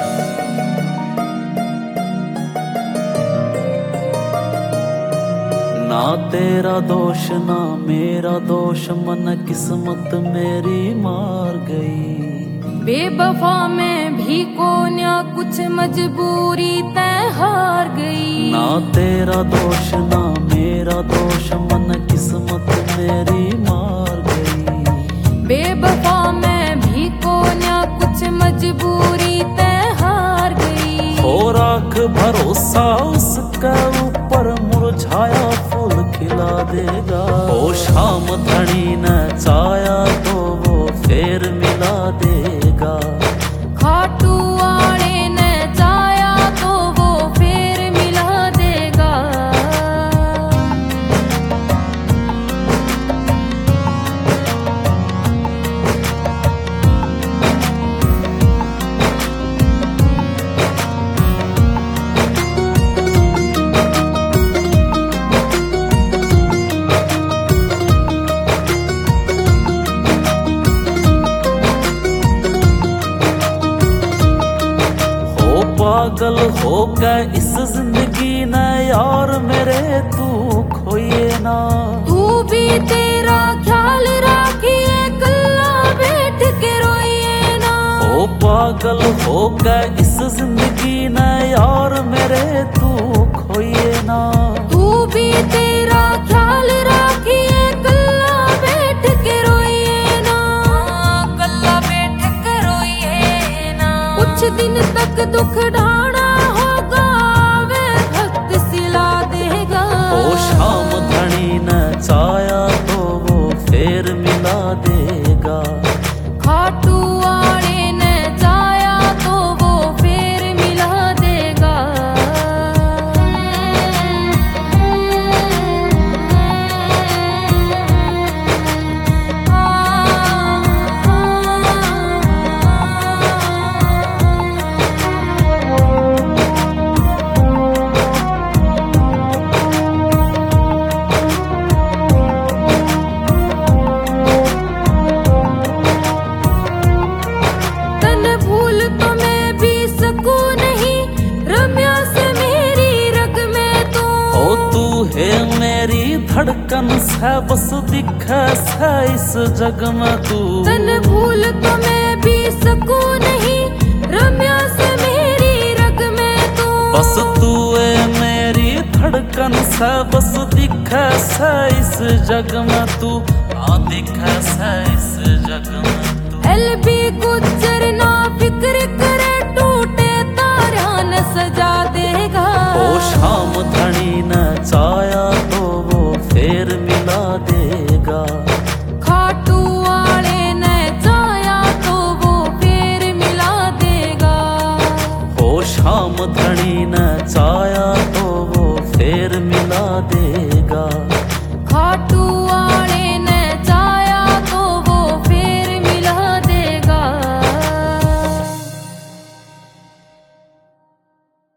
ना तेरा दोष ना मेरा दोष, मन किस्मत मेरी मार गई। बेवफा में भी कोन्या कुछ मजबूरी तय हार गई। ना तेरा दोष ना मेरा दोष, मन किस्मत मेरी मार गई। बेवफा में भी कोन्या कुछ मजबूरी तय हार गई। हो राख भरोसा उसका ऊपर, मुरझाया फूल खिला देगा। ओ शाम धनी न चाया तो वो फेर मिला देगा। खाटू वाले ने चाया तो वो फेर मिला देगा। पागल हो गए इस जिंदगी न यार मेरे, तू खोइए ना। तू भी तेरा ख्याल रखिए, कल्ला बैठ के रोइए ना। ओ पागल हो गए इस जिंदगी न यार मेरे, तू खोइए ना। तू भी तेरा ख्याल रखिए, कल्ला बैठ के रोइए ना। कल्ला बैठ के रोइए ना। कुछ दिन तक दुख ढाना होगा, वे भक्त सिला देगा। ओ शाम धनी न चाया तो वो फेर मिला देगा। खाटू वाले ने चाया तो वो फेर मिला देगा। हे मेरी धड़कन से बस दिखे से इस जग में तू। तन भूल तो मैं भी सकूं नहीं, रम्या से मेरी रग में तू। बस तू है मेरी धड़कन से बस दिखे से इस जग में तू। आ दिखे से इस जग में तू। एलबी गुजर ना फिक्र करे, टूटे तारा न सजा देगा। ओ शाम धनी न चाया तो वो फेर मिला देगा। खाटू वाले ने चाया तो वो फेर मिला देगा। ओ शाम धनी न चाया तो वो फेर मिला देगा।